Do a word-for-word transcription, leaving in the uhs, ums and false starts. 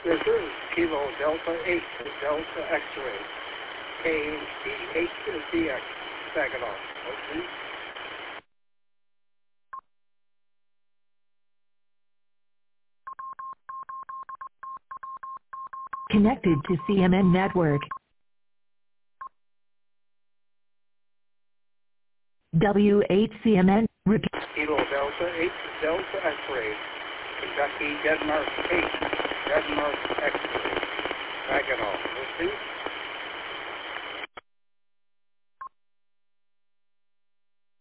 This is Kilo Delta eight Delta X-ray. K C H D X, Saginaw. Okay. Connected to C M N network. W eight C M N. Repeat. Kilo Delta eight Delta X-ray. Kentucky Denmark eight Denmark X-ray. Saginaw. Okay.